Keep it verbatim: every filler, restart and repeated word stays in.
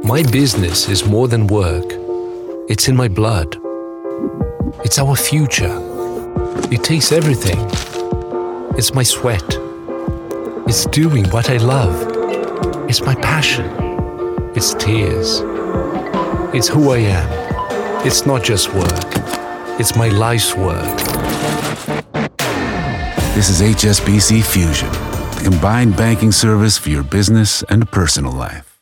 My business is more than work. It's in my blood. It's our future. It takes everything. It's my sweat. It's doing what I love. It's my passion. It's tears. It's who I am. It's not just work. It's my life's work. This is H S B C Fusion, the combined banking service for your business and personal life.